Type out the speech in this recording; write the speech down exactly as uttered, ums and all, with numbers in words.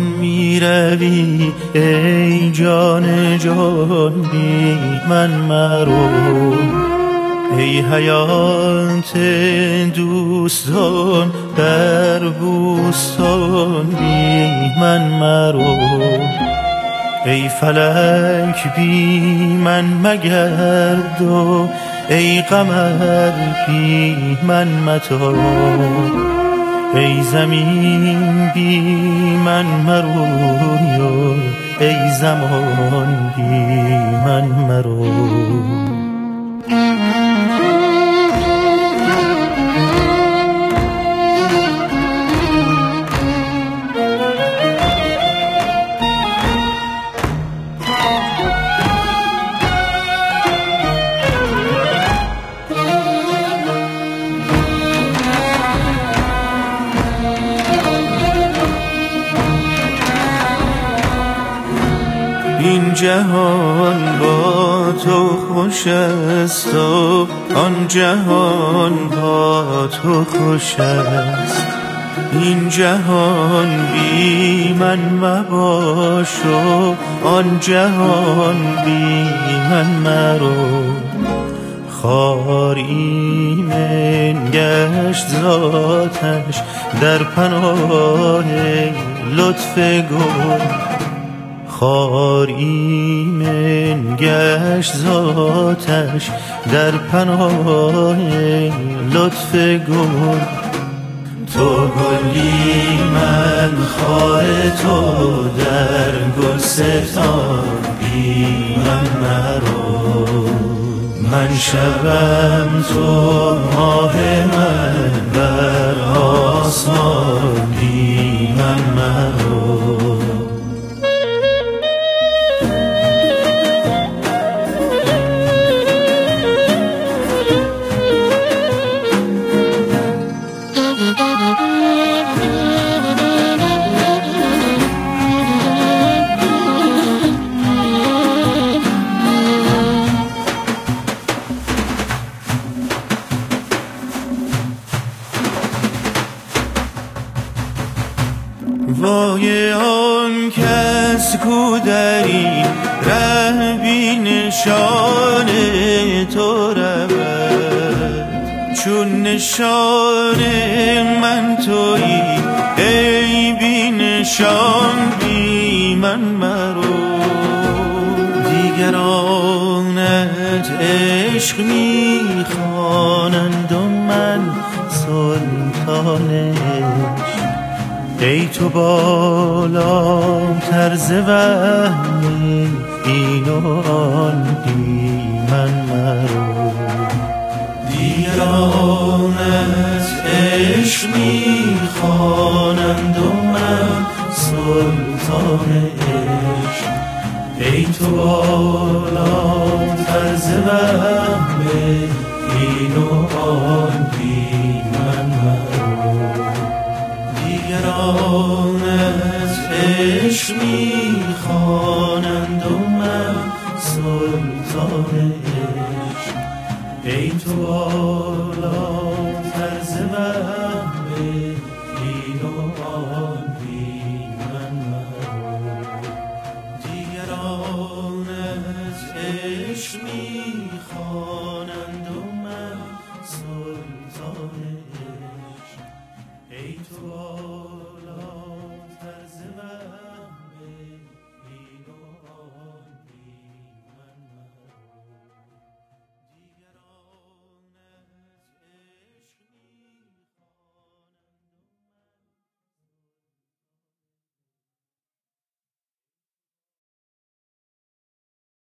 می روی ای جان جان بی من مرو، ای حیات دوستان در بوستان بی من مرو، ای فلک بی من مگرد و ای قمر بی من متاب، ای زمین بی من مروی و ای زمان بی من مرو. این جهان با تو خوش است و آن جهان با تو خوش است، این جهان بی من مباش و آن جهان بی من مرو، خار ایمن گشت ذاتش در پناه لطف گل، خار ایمن گشت ذاتش در پناه لطف گل، تو گلی من خار تو در گلستان بی من مرو، من شبم تو ماه من بر آسمان بی من مرو. وای آن کس کو در این ره بی نشان تو رود، چون نشان من تویی ای بی نشان بی من مرو، دیگرانت عشق می خوانند و من سلطانش، ای تو بالاتر ز وهمی این و آن بی من مرو، دیگرانت عشق می خوانند و من سلطان عشق، ای تو بالاتر ز وهمی این و آن بی من مرو، دیگرانت عشق می خوانند و من سلطان عشق، ای تو بالا